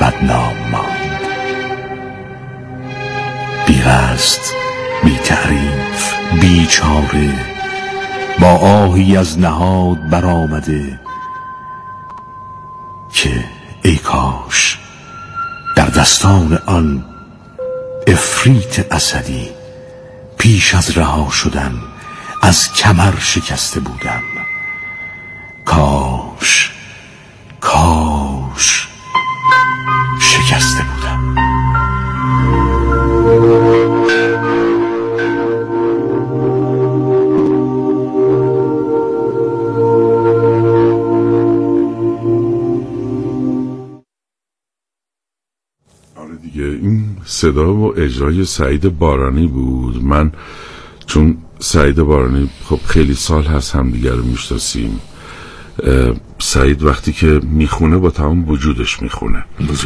بدنام ماند. بی قصد، بی تعریف، بی چاره، با آهی از نهاد برآمده که ای کاش در دستان آن افریت اسدی پیش از رها شدن از کمر شکسته بودم. کاش شکسته بودم. آره دیگه، این صدا و اجرای سعید بارانی بود. من چون سعید بارانی خب خیلی سال هست هم دیگر رو میشناسیم. سعید وقتی که میخونه با تمام وجودش میخونه.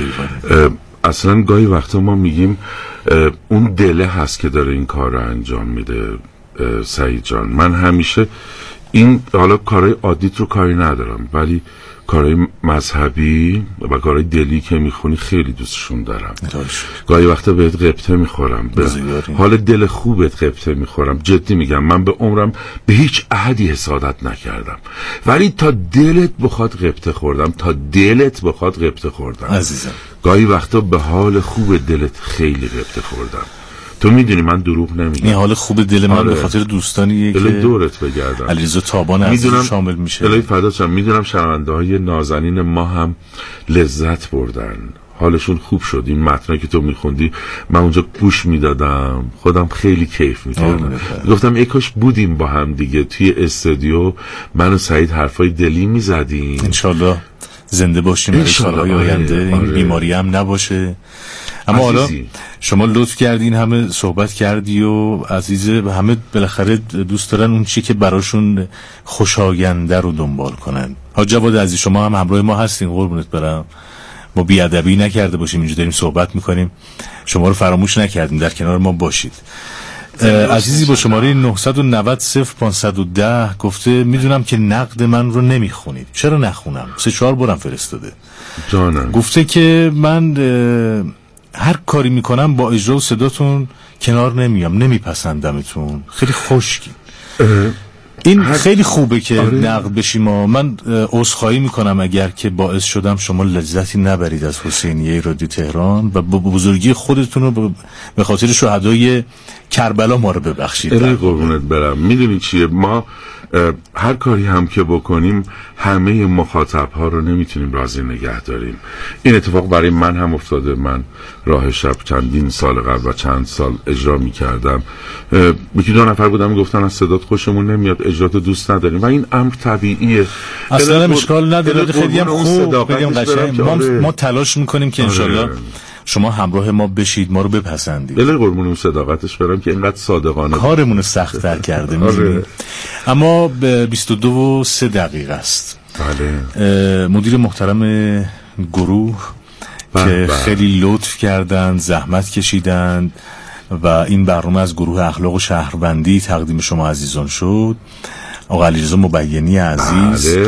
اصلا گاهی وقتا ما میگیم اون دله هست که داره این کار رو انجام میده. سعید جان، من همیشه این حالا کارهای عادیت رو کاری ندارم، ولی کارهای مذهبی و کارهای دلی که میخونی خیلی دوستشون دارم. گاهی وقتا بهت غبطه میخورم، به حال دل خوبت غبطه میخورم. جدی میگم، من به عمرم به هیچ احدی حسادت نکردم، ولی تا دلت بخواد غبطه خوردم، تا دلت بخواد غبطه خوردم عزیزم. گاهی وقتا به حال خوب دلت خیلی غبطه خوردم. تو میدونی من دروغ نمیگم. این حال خوب دل من به خاطر دوستانیه که دورت بگردم. علیرضا تابان عزیز شامل میشه. الهی فداشم. میدونم شنونده های نازنین ما هم لذت بردن، حالشون خوب شد. این متنی که تو میخوندی من اونجا گوش میدادم، خودم خیلی کیف میکردم. گفتم ای کاش بودیم با هم دیگه توی استودیو، من و سعید حرفای دلی میزدیم. انشالله زنده باشیم برای سالهای آینده. این بیماری هم نباشه. اما حالا شما لطف کردین، همه صحبت کردی و عزیزه همه بالاخره دوست دارن اون چی که براشون خوشاینده رو دنبال کنن. حاج جواد عزیز، شما هم همراه ما هستین، قربونت برم. ما بیادبی نکرده باشیم، اینجا داریم صحبت میکنیم، شما رو فراموش نکردیم، در کنار ما باشید. عزیزی با شماره 990-0510 گفته میدونم که نقد من رو نمیخونید. چرا نخونم؟ 3-4 بارم فرستاده. جانم. گفته که من هر کاری میکنم با اجرا و صداتون کنار نمیام، نمیپسندمتون، خیلی خشکی. این خیلی خوبه که نقد بشیم. من عذرخواهی میکنم اگر که باعث شدم شما لذتی نبرید از حسینیه رادیو تهران و با بزرگی خودتون رو به خاطر شهدای کربلا ما رو ببخشید. قربونت برم. میدونی چیه، ما هر کاری هم که بکنیم همه مخاطب ها رو نمیتونیم راضی نگه داریم. این اتفاق برای من هم افتاده. من راه شب چندین سال قبل و چند سال اجرا میکردم، یکی 2 نفر بودم گفتن از صدات خوشمون نمیاد، اجراتو دوست نداریم، و این امر طبیعیه، اصلا اشکال نداره. خیلی هم خوب بگم قشنگ. ما تلاش میکنیم که انشالله شما همراه ما بشید، ما رو بپسندید. دل قربون اون صداقتش برم که اینقدر صادقانه کارمون رو سخت‌تر کرده. می‌دونی اما 22:03 است. بله. مدیر محترم گروه که خیلی لطف کردند، زحمت کشیدند و این برنامه از گروه اخلاق و شهروندی تقدیم شما عزیزان شد. آقا علیرضا مبینی عزیز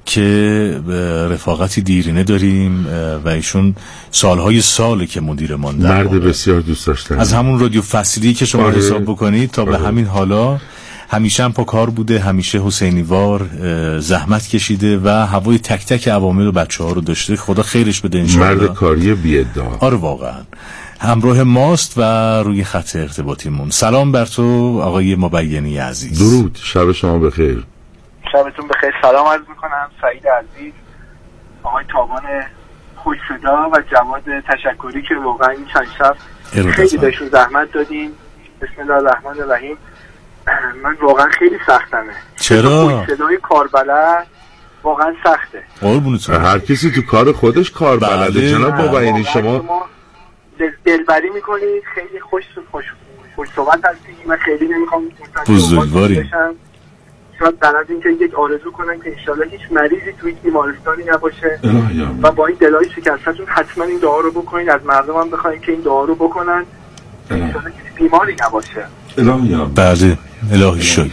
که رفاقتی دیرینه داریم و ایشون سالهای که مدیر ما، مرد بسیار دوست داشتنی، از همون رادیو فصلی که شما حساب بکنید تا به همین حالا همیشه هم پا کار بوده، همیشه حسینیوار زحمت کشیده و هوای تک تک عوامل و بچه‌ها رو داشته. خدا خیرش بده انشاءالله. مرد کاری بی ادعا. آره واقعا همراه ماست و روی خط ارتباطیمون. سلام بر تو آقای مبینی عزیز. درود، شب شما بخیر. شبتون بخیر. سلام عرض میکنم سعید عزیز، آقای تابان خوش صدا و جواد تشکری که واقعا این چند شب خیلی بهشون زحمت دادیم. بسم الله الرحمن الرحیم. من واقعا خیلی سختمه. چرا؟ صدای کاربلد واقعا سخته. قربونتون. هر کسی تو کار خودش کار بلده. جناب مبینی شما دلبری میکنید، خیلی خوش صحبت هستید. من خیلی نمیخوام بزرگواری شاید در از این که یک آرزو کنم که انشالله هیچ مریضی توی بیمارستانی نباشه و با این دلای شکستتون حتما این دعا رو بکنید. از مردم هم بخواید که این دعا رو بکنن، انشالله هیچ بیماری نباشه. بله الهی شکر.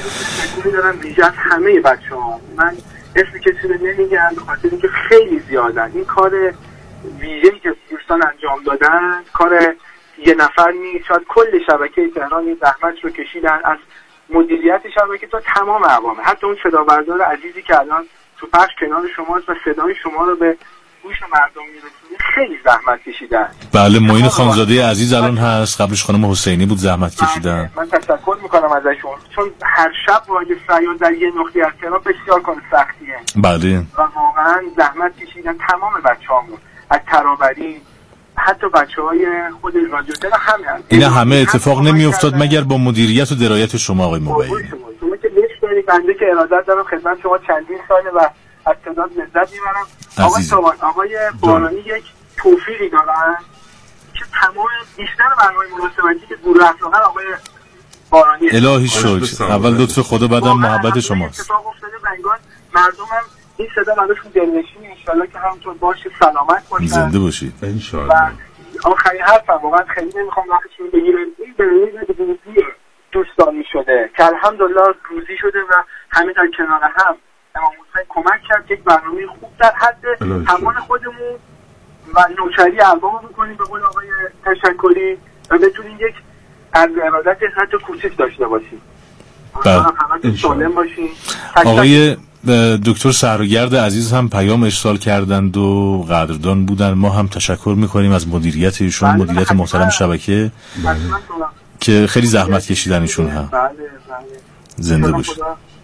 میدارم ویژه از همه بچه ها. من اسم کسی رو نمیگم به خاطر اینکه خیلی زیادن. این کار ویژه‌ای که دوستان انجام دادن کار یه نفر نیست. شاید کل شبکه تهران این زحمت رو کشیدن، از مدیریت شبکه تا تمام عوامل، حتی اون صدابردار عزیزی که الان تو پخش کنار شماست و صدای شما رو به گوش مردم میرسونه، خیلی زحمت کشیدن. بله، معین خانزاده عزیز الان هست، قبلش خانم حسینی بود زحمت کشیدن. من تشکر میکنم ازشون، چون هر شب واجد فریاد در یه نقطه از تهران بسیار کار سختیه. بله. و واقعا زحمت کشیدن تمام بچه‌هامون، از ترابری حتی بچه‌های خود رادیو تهران همه. اینا همه اتفاق نمیافتاد مگر با مدیریت و درایت شما آقای مبینی. شما که لطف دارید، بنده که ارادت دارم خدمت شما چندین ساله و از تعداد لذت میبرم. آقای بارانی یک توفیقی دارن که تمام بیشتر برنامه مناسبتی که گروه اخلاق‌ها آقای بارانی الهی شکر. اول لطف خدا بعدم محبت شماست. اتفاق افتاده بنگال مردم هم این صدا براشون دلنشین، ان شاءالله که همونطور باشه، سلامت باشن، زنده باشید ان شاءالله. آخرین حرفم، واقعا خیلی نمیخوام وقتشون بگیرم، این برنامه دوستانی شده که الحمدلله روزی شده و همه در کنار هم امام حسین کمک کرد یک برنامه خوب در حد توان خودمون و نوکری ارباب بکنیم به قول آقای تشکری و بتونیم یک از ارادت حتی کوچک داشته باشیم. همه سالم باشیم. آقای دکتر سهرگرد عزیز هم پیام ارسال کردند و قدردان بودن. ما هم تشکر میکنیم از مدیریت ایشون، مدیریت محترم شبکه که خیلی زحمت کشیدن ایشون هم. زنده باشید.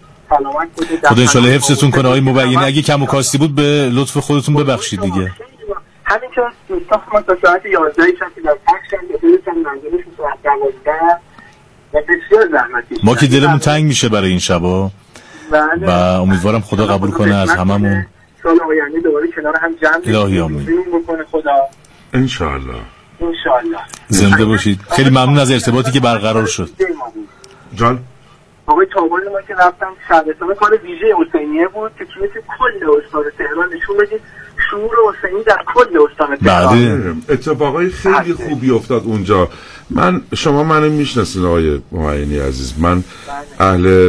خدا انشالله حفظتون کنه آقای مبینی. اگه کم و کاستی بود به لطف خودتون ببخشید دیگه. همین که دوستان ما تا ساعت 11 شب که در پخشن که دلتن منظورشون ساعت 12 و بسیار زحمت کشیدن. ما که دلمون تنگ میشه برای این شبا و امیدوارم خدا قبول کنه از هممون. سال آینده دوباره کنار هم جمع الهی آمین بکنه خدا انشاءالله. زنده باشید. خیلی ممنون از ارتباطی که برقرار شد. جان آقای تابان ما که رفتم شهرستان کار ویژه حسینیه بود که توی کل استان تهران نشون بدید شعور حسینی در کل استان تهران. اتفاقای خیلی خوبی افتاد اونجا. شما منو میشناسین آقای مبینی عزیز، من اهل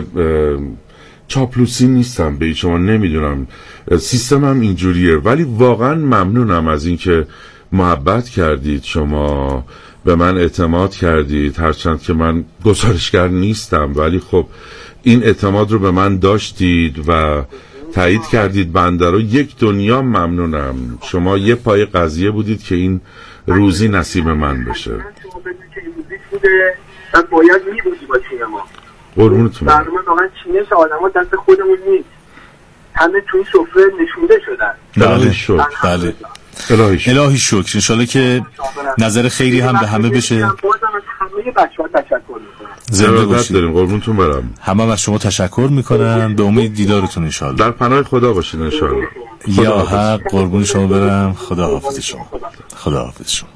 چاپلوسی نیستم، به شما نمیدونم سیستمم اینجوریه، ولی واقعا ممنونم از اینکه محبت کردید، شما به من اعتماد کردید، هرچند که من گزارشگر نیستم ولی خب این اعتماد رو به من داشتید و تایید کردید بنده رو. یک دنیا ممنونم. شما یه پای قضیه بودید که این روزی نصیب من بشه. شما بدونید که این روزی بوده و باید میبودی با تیم ما. قربونتون. برنامه واقعا چینش آدم ها دست خودمون نیست، همه توی سفره نشونده شدن. بله شکر. بله الهی شکر. انشالله که نظر خیری هم به همه بشه. بازم از همه بچه‌ها تشکر میکنم. زنده باشید. قربونتون برم. همه از شما تشکر میکنن. به امید دیدارتون انشالله. در پناه خدا باشید انشالله. یا حق. قربون شما برم. خدا حافظ شما. خدا حافظ شما.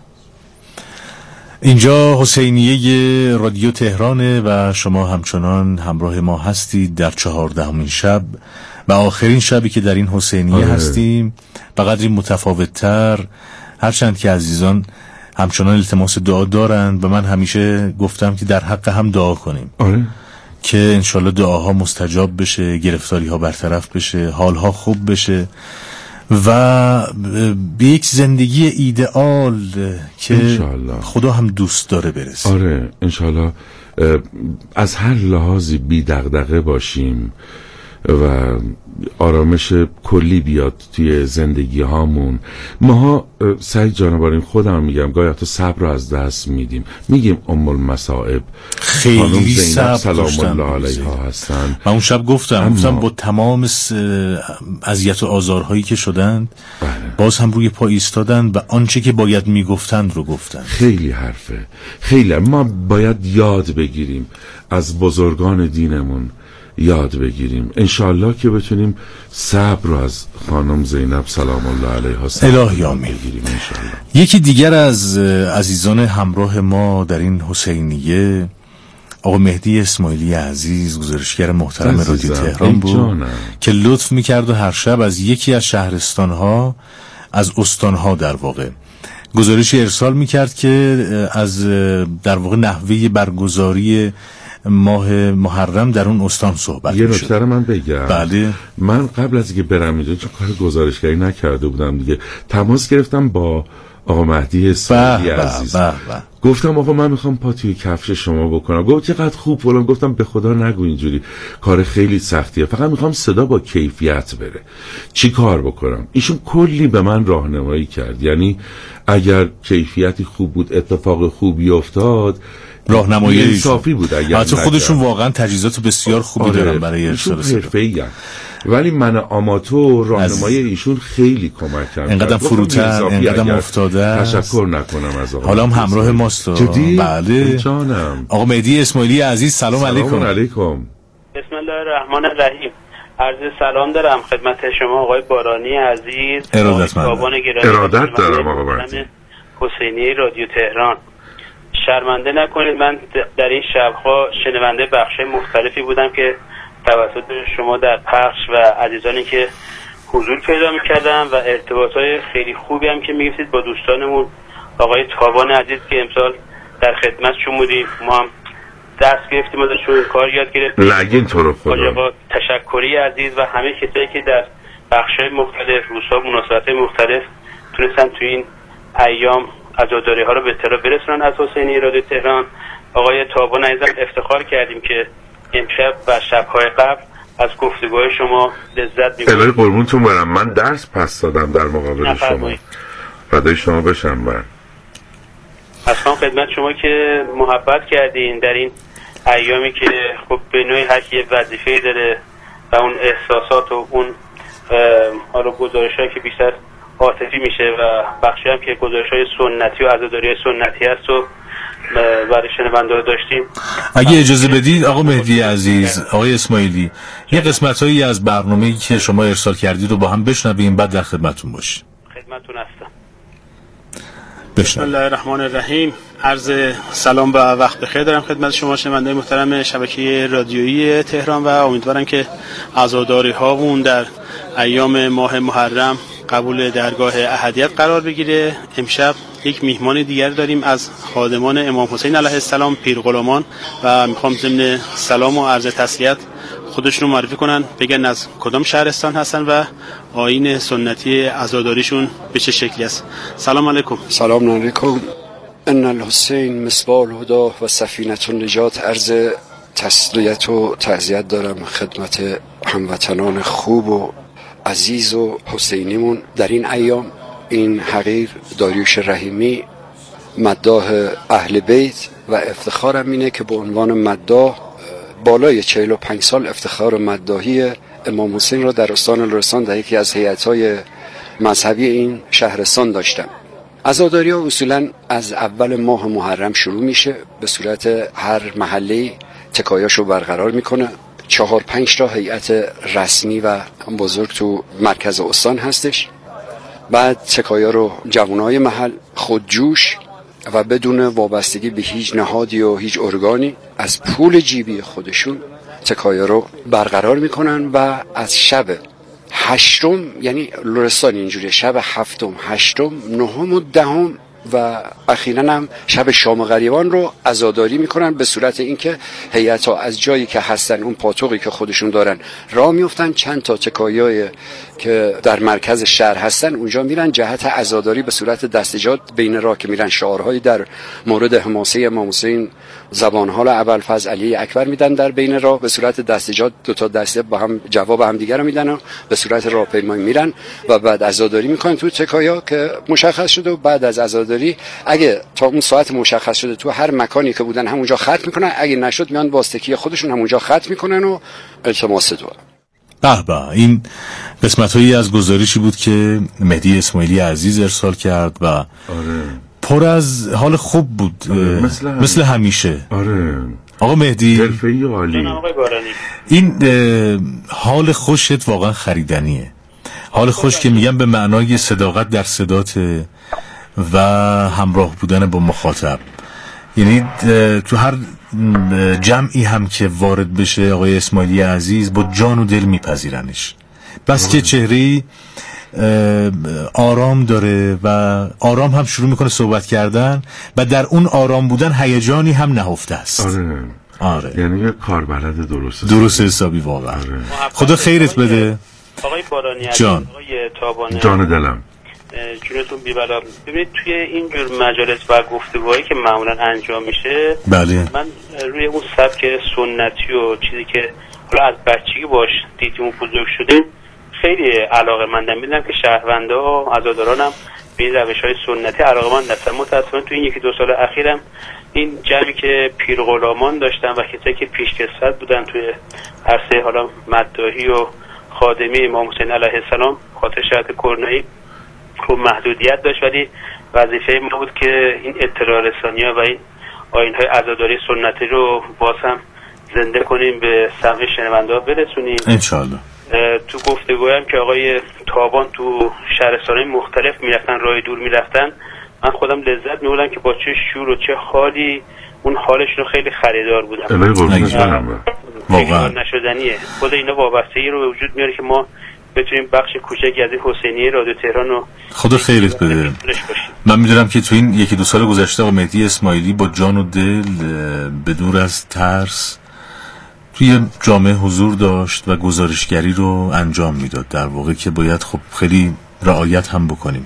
اینجا حسینیه رادیو تهرانه و شما همچنان همراه ما هستید در 14مین شب و آخرین شبی که در این حسینیه هستیم. به قدری متفاوت‌تر، هرچند که عزیزان همچنان التماس دعا دارند و من همیشه گفتم که در حق هم دعا کنیم که انشالله دعاها مستجاب بشه، گرفتاری ها برطرف بشه، حالها خوب بشه و به یک زندگی ایدئال که انشالله خدا هم دوست داره برسیم. آره انشالله از هر لحاظی بی دغدغه باشیم و آرامش کلی بیاد توی زندگی هامون. ماها سعید جانبارین خودم میگم گاهی تو صبر رو از دست میدیم، میگیم ام المصائب خیلی صبر سلام الله علیها هستن. من اون شب گفتم با تمام اذیت و آزارهایی که شدند باز هم روی پا ایستادند و آنچه که باید میگفتند رو گفتند. خیلی حرفه، خیلی ما باید یاد بگیریم از بزرگان دینمون، یاد بگیریم انشالله که بتونیم صبر رو از خانم زینب سلام الله علیها الهی آمین بگیریم انشالله. یکی دیگر از عزیزان همراه ما در این حسینیه آقا مهدی اسماعیلی عزیز، گزارشگر محترم رادیو تهران بود که لطف میکرد و هر شب از یکی از شهرستانها، از استانها در واقع گزارشی ارسال میکرد که از در واقع نحوه برگزاری ماه محرم در اون استان صحبت یه نکته رو من بگم. بله. من قبل از اینکه برم اینجا چون کار گزارشگری نکرده بودم دیگه، تماس گرفتم با آقا مهدی اسماعیلی عزیز. گفتم آقا من میخوام پا توی کفش شما بکنم. گفت چقدر خوب فلان. گفتم به خدا نگو اینجوری، کار خیلی سختیه، فقط میخوام صدا با کیفیت بره. چی کار بکنم؟ ایشون کلی به من راهنمایی کرد. یعنی اگر کیفیتی خوب بود، اتفاق خوبی افتاد، راهنمایی انصافی بود. اگر خودشون واقعا تجهیزات بسیار خوبی دارن برای ارسال صدا، ولی من آماتور راهنمایی ایشون خیلی کمک کرد. اینقدر فروتر، اینقدر افتاده. تشکر نکنم از آقا. حالا هم همراه ماست. بله جانم. آقا مهدی اسماعیلی عزیز، سلام علیکم. بسم الله الرحمن الرحیم. عرض سلام دارم خدمت شما آقای بارانی عزیز. ارادت دارم آقا مهدی. حسینی رادیو تهران. شرمنده نکنید، من در این شب‌ها شنونده بخش‌های مختلفی بودم که توسط شما در پخش و عزیزانی که حضور پیدا می‌کردم و ارتباطات خیلی خوبی هم که می‌گفتید با دوستانمون آقای تابان عزیز که امسال در خدمتشون بودیم. ما هم درس گرفتیم ازشون، کار یاد گرفتیم. لگین تو رو خدا. تشکری عزیز و همه کسایی که در بخش‌های مختلف، روزها، مناسبت‌های مختلف تونستن تو این ایام عزاداری‌ها رو به اطلاع برسونن از حسینی رادیو تهران. آقای تابان عزیزم افتخار کردیم که امشب و شب‌های قبل از گفتگوهای شما لذت می‌بریم. الهی قربونتون برم، من درس پس دادم در مقابل شما. فدای شما بشم. من اصلا خدمت شما که محبت کردین در این ایامی که خب به نوعی هر کی وظیفه‌ای داره و اون احساسات و اون حالا گزارش‌هایی که بیشتر عاطفی میشه و بخشی هم که گزارش‌های سنتی و عزاداری‌های سنتی هست و برای شنونده‌ها داشتیم. اگه اجازه بدید آقا مهدی عزیز، آقای اسماعیلی، یه قسمت‌هایی از برنامه‌ای که شما ارسال کردید رو با هم بشنویم، بعد در خدمتتون باشیم. خدمتتون هستم. بسم الله الرحمن الرحیم. عرض سلام و وقت بخیر دارم خدمت شما شنوندگان محترم شبکه رادیویی تهران و امیدوارم که عزاداری‌هامون در ایام ماه محرم قبول درگاه احدیت قرار بگیره. امشب یک میهمان دیگر داریم از خادمان امام حسین علیه السلام، پیرغلامان، و میخوام ضمن سلام و عرض تسلیت خودشون رو معرفی کنن، بگن از کدام شهرستان هستن و آیین سنتی عزاداریشون به چه شکلی است. سلام علیکم. سلام علیکم. ان الحسین مصباح الهدى و سفینه النجات. عرض تسلیت و تعزیت دارم خدمت هموطنان خوب و عزیز و حسینیمون در این ایام. این حقیر داریوش رحیمی مداح اهل بیت و افتخارم اینه که به عنوان مداح بالای 45 سال افتخار مداحی امام حسین را در استان لرستان در یکی از هیئت‌های مذهبی این شهرستان داشتم. عزاداری‌ها اصولاً از اول ماه محرم شروع میشه، به صورت هر محله تکایاشو برقرار میکنه. 4-5 تا هیئت رسمی و بزرگ تو مرکز استان هستش. بعد تکایا رو جوانای محل خودجوش و بدون وابستگی به هیچ نهادی و هیچ ارگانی از پول جیبی خودشون تکایا رو برقرار میکنن و از شب 8، یعنی لرستان اینجوری، شب 7، 8، 9 و 10 و اخیراً هم شب شام غریبان رو عزاداری میکنن، به صورت اینکه هیئت‌ها از جایی که هستن، اون پاتوقی که خودشون دارن، راه میافتن چند تا تکایای که در مرکز شهر هستن اونجا میرن جهت عزاداری به صورت دستجات بین راه که میرن شعارهایی در مورد حماسه امام حسین زبان‌حال ابوالفضل علی اکبر میدن در بین راه، به صورت دستجات 2 تا دسته با هم جواب هم دیگه رو میدن و به صورت راهپیمایی میرن و بعد عزاداری میکنن تو تکایا که مشخص شده. و بعد از عزاداری اگه تا اون ساعت مشخص شده تو هر مکانی که بودن همونجا ختم میکنن، اگه نشد میان واسطگی خودشون همونجا ختم میکنن و التماس دعا. به این قسمت‌هایی از گزارشی بود که مهدی اسماعیلی عزیز ارسال کرد و آره. پر از حال خوب بود. مثل همیشه. آره. آقا مهدی حرفه‌ای عالی. این حال خوشت واقعا خریدنیه. حال خوش که میگم به معنای صداقت در صدات و همراه بودن با مخاطب. یعنی تو هر جمعی هم که وارد بشه آقای اسماعیلی عزیز با جان و دل میپذیرنش، بس که چهره‌ای آرام داره و آرام هم شروع میکنه صحبت کردن و در اون آرام بودن هیجانی هم نهفته است. یعنی یه کاربلد درست حسابی واقعا. خدا خیرت بده آقای بارانی جان. آقای تابانه جان دلم، جونتون بی‌بلا. ببینید توی این جور مجالس و گفتگوهایی که معمولا انجام میشه، بله، من روی اون سبک سنتی و چیزی که حالا از بچگی باش دیدیم و بزرگ شدیم خیلی علاقه‌مندم. می‌دونم که شهروندا و عزادارانم به این روش‌های سنتی علاقه‌مند هستن. متأسفانه تو این یکی دو سال اخیرم این جمعی که پیرغلامان داشتن و کسایی که پیشکسوت بودن توی عرصه حالا مداحی و خادمی امام حسین علیه السلام خاطر شرایط کرونایی خب محدودیت داشت، ولی وظیفه ما بود که این اطلاع رسانی‌ها و این آیین‌های عزاداری سنتی رو باز هم زنده کنیم، به سمع شنونده‌ها برسونیم انشالله. تو گفتگوی هم که آقای تابان تو شهرستان‌های مختلف میرفتن، راه دور میرفتن، من خودم لذت می‌بردم که با چه شور و چه حالی اون حالشون رو خیلی خریدار بودم. واقعا نشدنیه. خود اینا وابستگی رو به وجود میاره که ما بتونیم بخش کوچکی از این حسینیه رادیو تهران رو خدا خیرت بده. من میدونم که تو این یکی دو سال گذشته آقا مهدی اسماعیلی با جان و دل به دور از ترس توی جامعه حضور داشت و گزارشگری رو انجام میداد، در واقع که باید خب خیلی رعایت هم بکنیم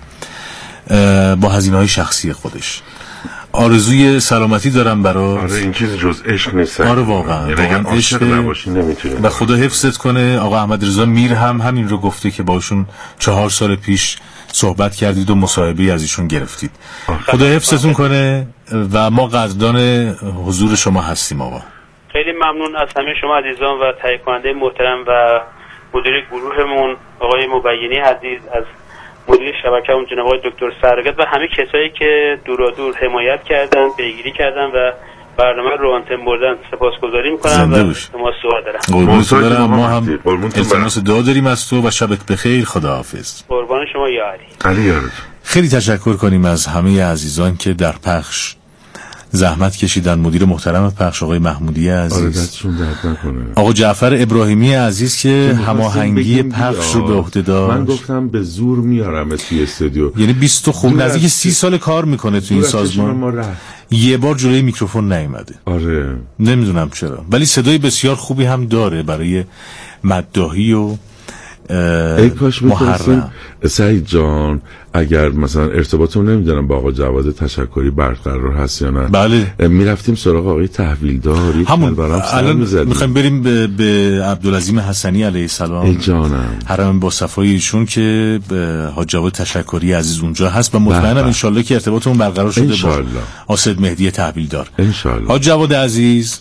با هزینه‌های شخصی خودش. آرزوی سلامتی دارم براش. آره این چیز جز عشق نیست. آره واقعا عاشق نباشی نمیتونی. و خدا حفظت کنه. آقا احمد رضا میر هم همین رو گفته که باشون 4 سال پیش صحبت کردید و مصاحبه از ایشون گرفتید. خدا حفظتون کنه و ما قدردان حضور شما هستیم. آقا خیلی ممنون از همه شما عزیزان و تهیه کننده محترم و مدیر گروهمون آقای مبینی عزیز، از مدیر شبکه‌مون جناب آقای دکتر سرگت و همه کسایی که دورادور حمایت کردن، پیگیری کردن و برنامه رو آنتن بردن. سپاسگزاری می‌کنم و شما سوال دارم. ما هم التماس دعا داریم از تو و شبت بخیر. خداحافظ. قربان شما یا علی. خیلی تشکر کنیم از همه عزیزان که در پخش زحمت کشیدن. مدیر محترم پخش آقای محمودی عزیز، آقا جعفر ابراهیمی عزیز که هماهنگی پخش رو به عهده داشت. من گفتم به زور میارم توی استودیو، یعنی 20 خوب نزدیک 30 سال کار میکنه تو این سازمان، یه بار جلوی میکروفون نیومده. آره نمیدونم چرا، ولی صدای بسیار خوبی هم داره برای مداحی و ای کاش میتونستیم سعید جان اگر مثلا ارتباطمون نمیدونم با آقا جواد تشکری برقرار هست یا نه. بله میرفتیم سراغ آقای تحویلدار. همون الان میخوایم بریم به عبدالعظیم حسنی علیه السلام. ای جانم حرم با صفای ایشون که حاج جواد تشکری عزیز اونجا هست و مطمئنم ان شاءالله که ارتباطمون برقرار شده با اسد مهدی تحویلدار. ان شاءالله. حاج جواد عزیز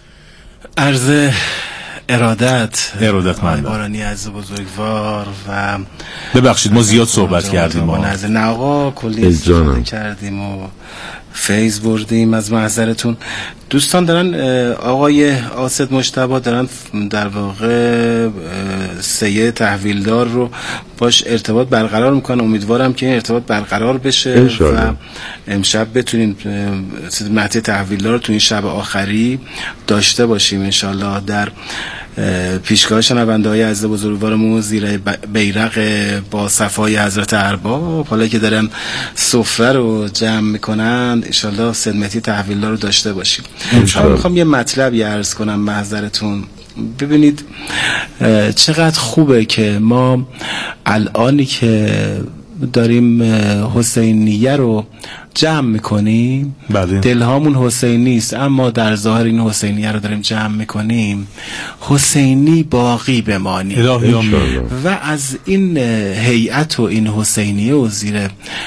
عرض ارادت من بارانی عزیز بزرگوار و ببخشید ما زیاد صحبت کردیم. نه آقا کلی صحبت کردیم و فیض بردیم، از معذرتون. دوستان دارن آقای آسد مجتبی دارن در واقع سید تحویلدار رو باش ارتباط برقرار میکنن. امیدوارم که این ارتباط برقرار بشه و امشب بتونیم مهدی تحویلدار رو تو این شب آخری داشته باشیم انشالله در پیشگاه شنونده‌های عزیز بزرگوارمون زیر بیرق با صفای حضرت ارباب. حالا که دارن سفره رو جمع میکنن انشالله سید مهدی تحویلدار رو داشته باشیم. من میخوام یه مطلبی عرض کنم به حضرتون. ببینید چقدر خوبه که ما الانی که داریم حسینیه رو جمع میکنیم، دلهامون حسینی است اما در ظاهر این حسینیه رو داریم جمع میکنیم، حسینی باقی بمانی و از این هیئت و این حسینیه و زیر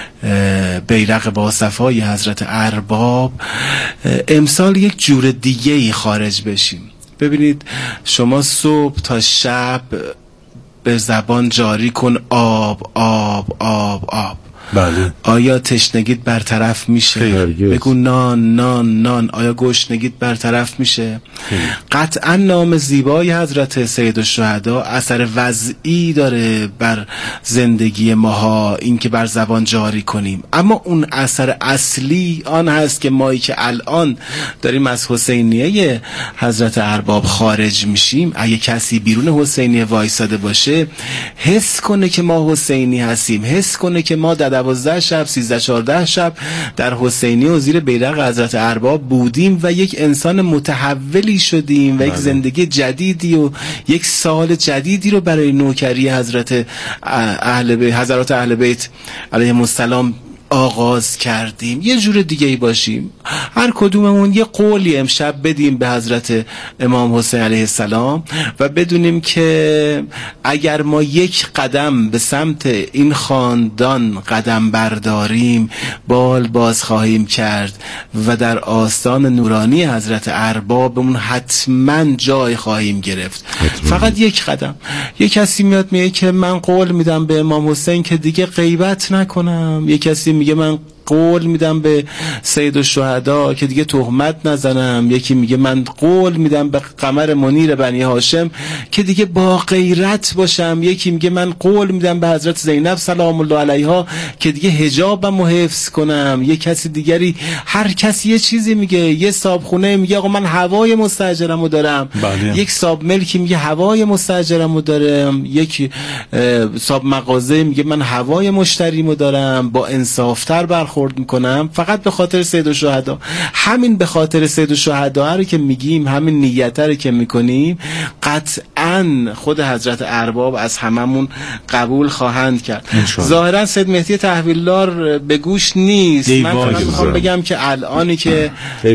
بیرق با صفای حضرت ارباب امسال یک جور دیگه ای خارج بشیم. ببینید شما صبح تا شب به زبان جاری کن آب آب آب آب. بله. آیا تشنگیت برطرف میشه؟ بگو نان نان نان. آیا گشنگیت برطرف میشه؟ قطعا نام زیبای حضرت سید الشهدا اثر وضعی داره بر زندگی ماها، این که بر زبان جاری کنیم، اما اون اثر اصلی آن هست که مایی که الان داریم از حسینیه حضرت ارباب خارج میشیم، اگه کسی بیرون حسینیه وایساده باشه حس کنه که ما حسینی هستیم، حس کنه که ما 12 شب 13-14 شب در حسینی و زیر بیرق حضرت ارباب بودیم و یک انسان متحولی شدیم و یک زندگی جدیدی و یک سال جدیدی رو برای نوکری حضرت حضرات اهل بیت علیهم السلام آغاز کردیم. یه جور دیگه ای باشیم، هر کدوممون یه قولی امشب بدیم به حضرت امام حسین علیه السلام و بدونیم که اگر ما یک قدم به سمت این خاندان قدم برداریم بال باز خواهیم کرد و در آستان نورانی حضرت اربابمون حتما جای خواهیم گرفت. فقط یک قدم. یک کسی میاد میگه که من قول میدم به امام حسین که دیگه غیبت نکنم، یک کسی میگه من قول میدم به سید الشهدا که دیگه تهمت نزنم، یکی میگه من قول میدم به قمر منیر بنی هاشم که دیگه با غیرت باشم، یکی میگه من قول میدم به حضرت زینب سلام الله علیها که دیگه حجابم رو حفظ کنم، یک کسی دیگری، هر کسی یه چیزی میگه. یه صابخونه میگه آقا من هوای مستاجرم رو دارم، یک صاب ملکی میگه هوای مستاجرم رو دارم، یک صاب مغازه میگه من هوای مشتریمو دارم، با انصافتر برخورد میکنم فقط به خاطر سید الشهدا. همین به خاطر سید الشهدا رو که میگیم، همین نیت رو که میکنیم، قطعاً خود حضرت ارباب از هممون قبول خواهند کرد. ظاهرا سید مهدی تحویلدار به گوش نیست. من فقط میخوام بگم که الانی که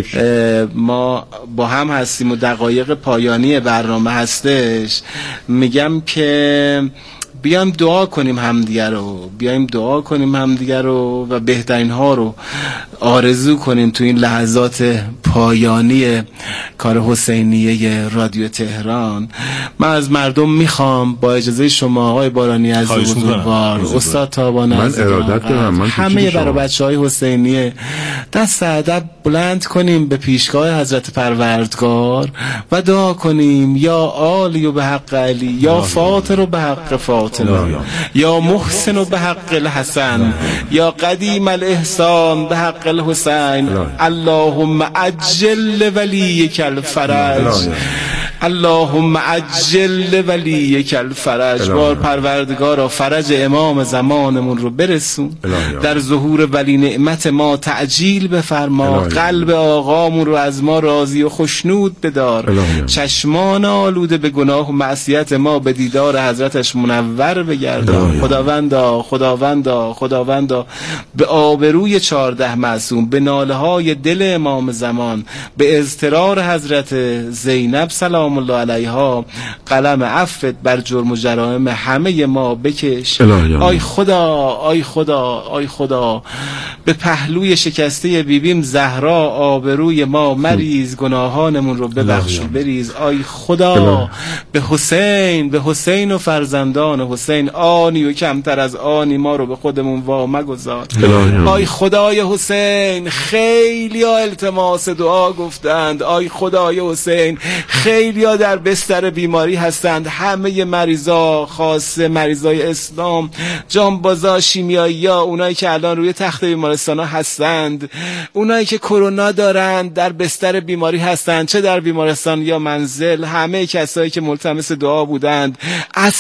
ما با هم هستیم و دقایق پایانی برنامه هستش، میگم که بیایم دعا کنیم همدیگه رو، بیایم دعا کنیم همدیگه رو و بهترین ها رو آرزو کنیم تو این لحظات پایانی کار حسینیه رادیو تهران. من از مردم میخوام با اجازه شما آقای بارانی عزیز بزرگوار، استاد تابان عزیز، من ارادت دارم همه برای بچهای حسینیه دست ادب بلند کنیم به پیشگاه حضرت پروردگار و دعا کنیم یا عالی و به حق علی، یا فاطر و به حق فاطر، یا محسن و به حق الحسن، یا قدیم الاحسان به حق الحسین. اللهم عجل ولیک الفرج، اللهم عجل ولیک الفرج. بار پروردگارا فرج امام زمانمون رو برسون، در ظهور ولی نعمت ما تعجیل بفرما، قلب آقامون رو از ما راضی و خوشنود بدار، چشمان آلوده به گناه و معصیت ما به دیدار حضرتش منور بگردان. خداوندا خداوندا خداوندا به آبروی 14 معصوم، به ناله های دل امام زمان، به اضطرار حضرت زینب سلام الله علیها، قلم عفوت بر جرم و جرائم همه ما بکش. آی خدا آی خدا آی خدا، به پهلوی شکسته بیبیم زهرا آبروی ما مریز، گناهانمون رو ببخش و بریز. آی خدا به حسین، به حسین و فرزندان حسین آنی و کمتر از آنی ما رو به خودمون وا مگذار. آی خدای حسین، خیلی ها التماس دعا گفتند، آی خدای حسین خیلی ها در بستر بیماری هستند، همه مریضا، خاصه مریضای اسلام، جانبازا، شیمیایی ها، اونایی که الان روی تخت بیمارستان ها هستند، اونایی که کرونا دارند در بستر بیماری هستند، چه در بیمارستان یا منزل، همه کسایی که ملتمس دعا بودند، از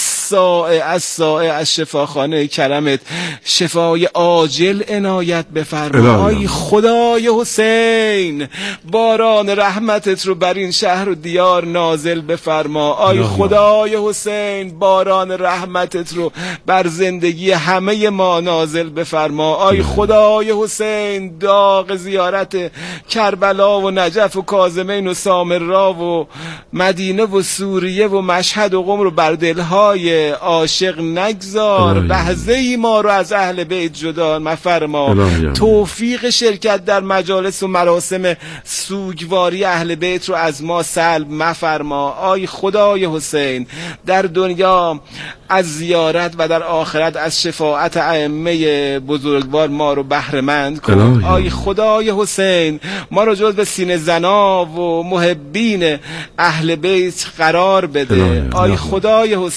شفاخانه کرمت شفای عاجل عنایت بفرما. آی خدای حسین باران رحمتت رو بر این شهر و دیار نازل بفرما. آی خدای حسین باران رحمتت رو بر زندگی همه ما نازل بفرما. آی خدای حسین داغ زیارت کربلا و نجف و کاظمین و سامرا و مدینه و سوریه و مشهد و قم رو بر دلهای عاشق نگذار. لحظه ای ما رو از اهل بیت جدا مفرما. توفیق شرکت در مجالس و مراسم سوگواری اهل بیت رو از ما سلب مفرما. آی خدای حسین در دنیا از زیارت و در آخرت از شفاعت ائمه بزرگوار ما رو بهره مند کن. آی خدای حسین ما رو جز به سینه زنا و محبین اهل بیت قرار بده. آی خدای حسین ما رو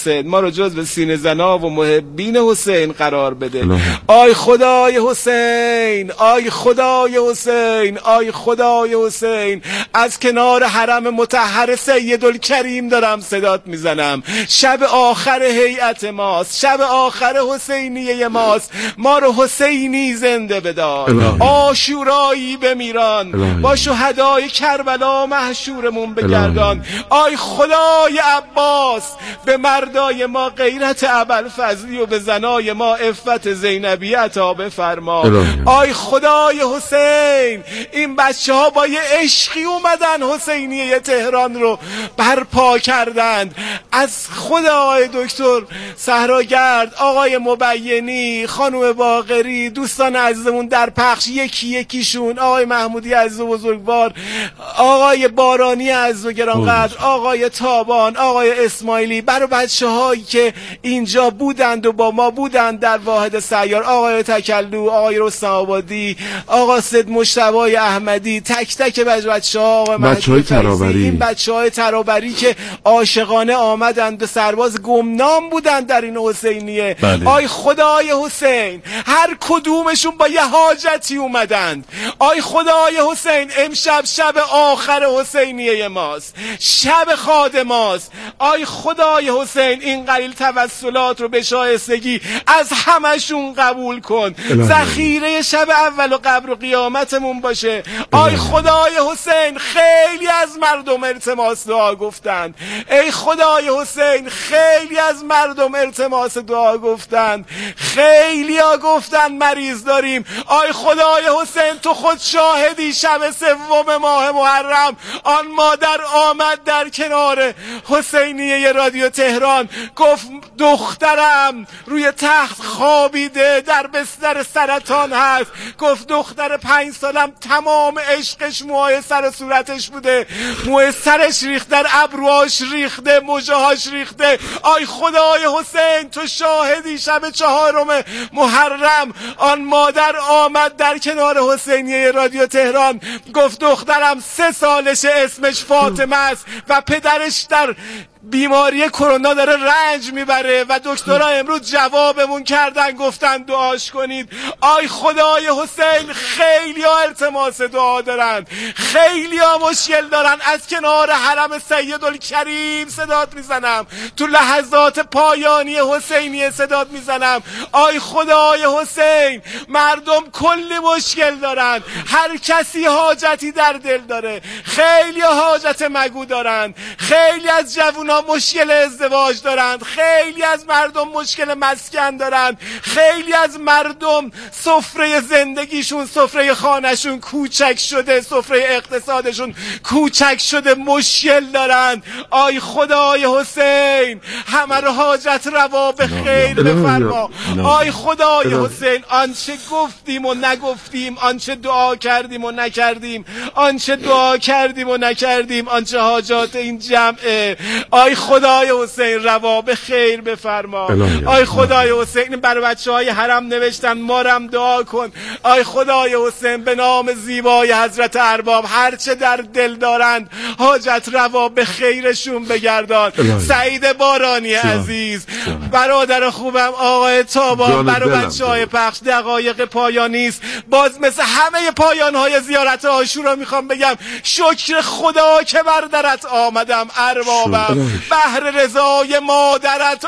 رو جزو سینه زنا و محبین حسین قرار بده. آی خدای حسین، آی خدای حسین، آی خدای حسین، از کنار حرم مطهر سیدالکریم دارم صدات میزنم. شب آخر هیئت ماست، شب آخر حسینیه ماست. ما رو حسینی زنده بدار، عاشورایی بمیران، با شهدای کربلا محشورمون بگردان. آی خدای عباس، به مردای ما غیرت ابوالفضلی و به زنای ما عفت زینبی عطا بفرما. آی خدای حسین، این بچه ها با یه عشقی اومدن حسینیه تهران رو برپا کردند. از خدای دکتر صحراگرد، آقای مبینی، خانم باقری، دوستان عزیزمون در پخش یکی یکیشون، آقای محمودی عزیز و بزرگوار، آقای بارانی عزیز و گرانقدر، آقای تابان، آقای اسماعیلی، برای بچه هایی که اینجا بودند و با ما بودند در واحد سیار، آقای تکلو، آقای رستم آبادی، آقا سید مجتبی احمدی، تک تک بچه ها، آقای بچهای ترابری، این بچه های ترابری که عاشقانه آمدند و سرباز گمنام بودند در این حسینیه. آی خدای حسین، هر کدومشون با یه حاجتی اومدند. آی خدای حسین، امشب شب آخر حسینیه ماست، شب خادماست. آی خدای حسین، این قلیل توسلات رو به شایستگی از همشون قبول کن، ذخیره شب اول و قبر و قیامتمون باشه. آی خدای حسین، خیلی از مردم التماس دعا گفتند. ای خدای حسین، خیلی از مردم التماس دعا گفتند، خیلی ها گفتند مریض داریم. آی خدای حسین، تو خود شاهدی. شب 3 ماه محرم آن مادر آمد در کنار حسینیه رادیو تهران، گفت دخترم روی تخت خوابیده، در بستر سرطان هست. گفت دختر 5 سالم تمام عشقش موهای سر صورتش بوده، موهای سرش ریخته، در ابروهاش ریخته، مژه‌هاش ریخته. آی خدای حسین، تو شاهدی. شب 4 محرم آن مادر آمد در کنار حسینیه رادیو تهران، گفت دخترم 3 سالشه، اسمش فاطمه است و پدرش در بیماری کرونا داره رنج میبره و دکترها امروز جوابمون کردن، گفتن دعاش کنید. آی خدای حسین، خیلی ها التماس دعا دارن، خیلی ها مشکل دارن. از کنار حرم سیدالکریم صدات میزنم، تو لحظات پایانی حسینیه صدات میزنم. آی خدای حسین، مردم کلی مشکل دارن، هر کسی حاجتی در دل داره، خیلی حاجت مگو دارن، خیلی از جوونا مشکل ازدواج دارند، خیلی از مردم مشکل مسکن دارند، خیلی از مردم سفره زندگیشون، سفره خانهشون کوچک شده، سفره اقتصادشون کوچک شده، مشکل دارند. آی خدای حسین، همه رو حاجت روا به خیر بفرما. آی خدای حسین، آنچه گفتیم و نگفتیم، آنچه دعا کردیم و نکردیم، آنچه دعا کردیم و نکردیم، آنچه حاجات این جمعه، آی خدای حسین روا به خیر بفرما. آی خدای حسین، برای بچه‌های حرم نوشتن ما رم دعا کن. آی خدای حسین، به نام زیبای حضرت ارباب هر چه در دل دارند حاجت روا به خیرشون بگردان. سعید بارانی عزیز، برادر خوبم آقای تابان، برای بچه‌های پخش دقایق پایانی است. باز مثل همه پایان‌های زیارت عاشورا میخوام بگم شکر خدا که بر درت آمدم اربابم، بهر رضای مادرت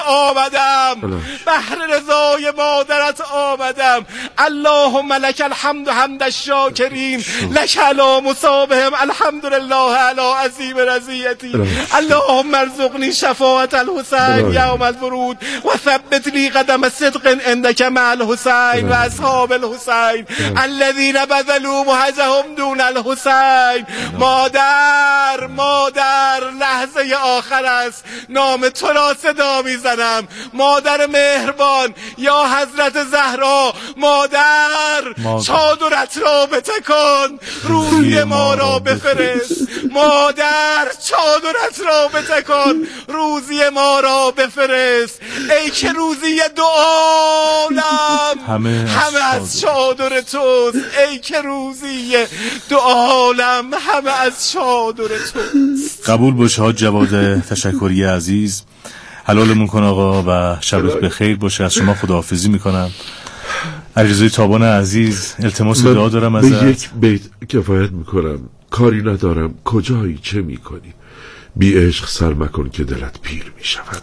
آمدم، بهر رضای مادرت آمدم. اللهم لك الحمد حمد الشاکرین، لك علی مصابهم الحمدلله علی عظیم رضیتی. اللهم ارزقنی شفاعت الحسین یوم الورود و ثبت لی قدم صدق عندك مع الحسین و اصحاب الحسین الذين بذلوا وجههم دون الحسین. مادر لحظه آخر است، نام تو را صدا میزنم. مادر مهربان، یا حضرت زهرا، مادر چادرت را بتکن، روی ما را بفرست. مادر چادرت را بتکن، روزی ما را بفرست. ای که روزی دو عالم همه از چادر توست. ای که روزی دو عالم همه از چادر توست. قبول باشه ها جواد تشکری عزیز. حلالمون کن آقا و شبت بخیر باشه. از شما خداحافظی میکنم. علیرضا تابان عزیز التماس دعا دارم ازت. به یک بیت کفایت میکنم. کاری ندارم کجایی چه میکنی، بی عشق سر مکن که دلت پیر میشود.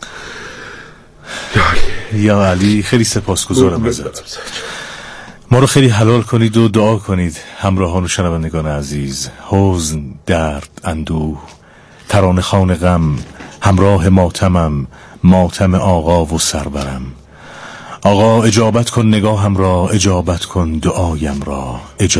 یا علی خیلی سپاسگزارم ازت. ما رو خیلی حلال کنید و دعا کنید همراهان و شنوندگان عزیز. حزن، درد، اندوه، ترانه خوان غم، همراه ماتمم، ماتم آقا و سربرم. آقا اجابت کن نگاهم را، اجابت کن دعایم را.